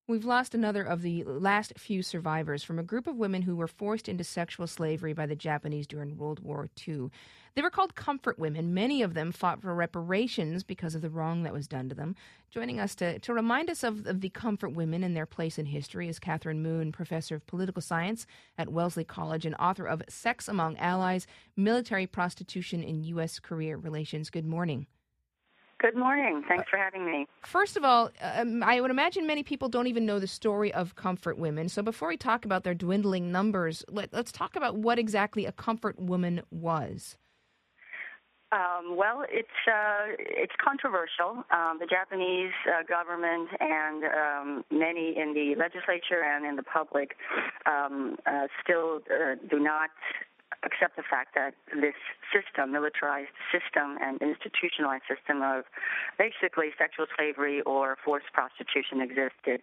We've lost another of the last few survivors from a group of women who were forced into sexual slavery by the Japanese during World War II. They were called comfort women. Many of them fought for reparations because of the wrong that was done to them. Joining us to remind us of the comfort women and their place in history is Catherine Moon, professor of political science at Wellesley College and author of Sex Among Allies, Military Prostitution in U.S.-Korea Relations. Good morning. Good morning. Thanks for having me. First of all, I would imagine many people don't even know the story of comfort women. So before we talk about their dwindling numbers, let's talk about what exactly a comfort woman was. Well, it's controversial. The Japanese government and many in the legislature and in the public still do not accept the fact that this system, militarized system and institutionalized system of basically sexual slavery or forced prostitution existed.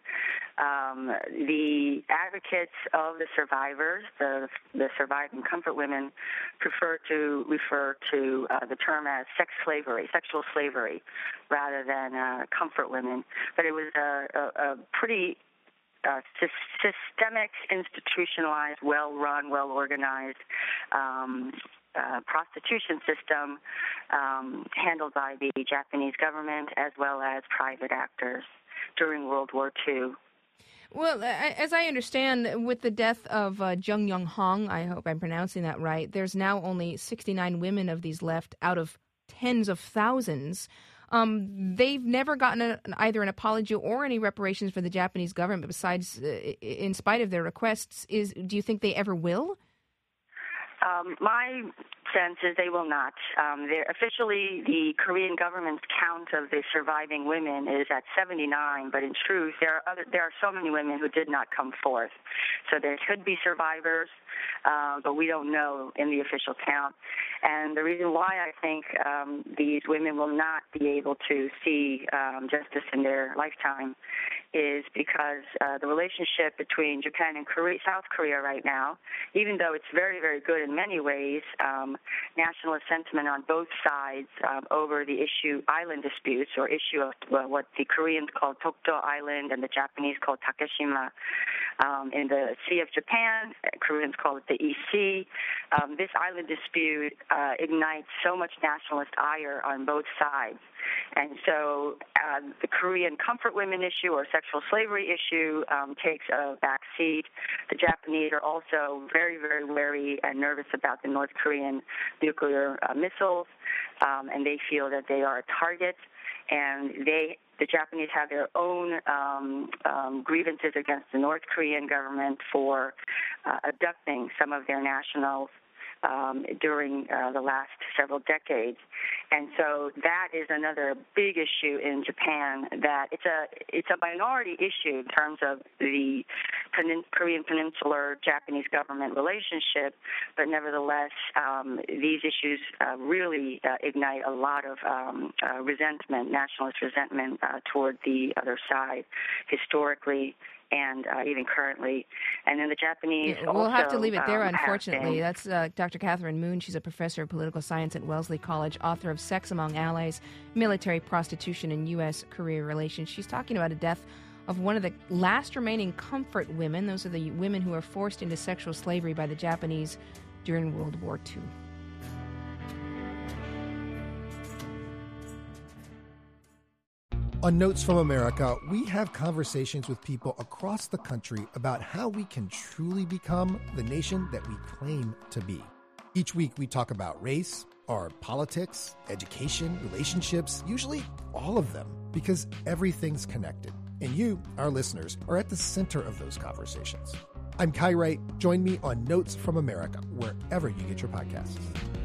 The advocates of the survivors, the surviving comfort women, prefer to refer to the term as sexual slavery, rather than comfort women. But it was a pretty systemic, institutionalized, well-run, well-organized prostitution system handled by the Japanese government as well as private actors during World War II. Well, as I understand, with the death of Jung Young Hong, I hope I'm pronouncing that right, there's now only 69 women of these left out of tens of thousands. They've never gotten either an apology or any reparations for the Japanese government. Besides, in spite of their requests, do you think they ever will? My sense is they will not. Officially, the Korean government's count of the surviving women is at 79, but in truth, there are so many women who did not come forth. So there could be survivors, but we don't know in the official count. And the reason why I think these women will not be able to see justice in their lifetime is because the relationship between Japan and South Korea right now, even though it's very, very good in many ways, nationalist sentiment on both sides over the island disputes, or issue of what the Koreans call Dokdo Island and the Japanese call Takeshima in the Sea of Japan. Koreans call it the EC. This island dispute ignites so much nationalist ire on both sides. And so the Korean comfort women issue or sexual slavery issue takes a back seat. The Japanese are also very, very wary and nervous about the North Korean nuclear missiles, and they feel that they are a target. And the Japanese have their own grievances against the North Korean government for abducting some of their nationals during the last several decades. And so that is another big issue in Japan, that it's a minority issue in terms of the Korean Peninsular Japanese government relationship, but nevertheless, these issues really ignite a lot of resentment, nationalist resentment toward the other side, historically and even currently. And then the Japanese we'll also have to leave it there, unfortunately. That's Dr. Catherine Moon. She's a professor of political science at Wellesley College, author of Sex Among Allies, Military Prostitution in U.S.-Korea Relations. She's talking about a death of one of the last remaining comfort women. Those are the women who were forced into sexual slavery by the Japanese during World War II. On Notes from America, we have conversations with people across the country about how we can truly become the nation that we claim to be. Each week we talk about race, our politics, education, relationships, usually all of them, because everything's connected. And you, our listeners, are at the center of those conversations. I'm Kai Wright. Join me on Notes from America, wherever you get your podcasts.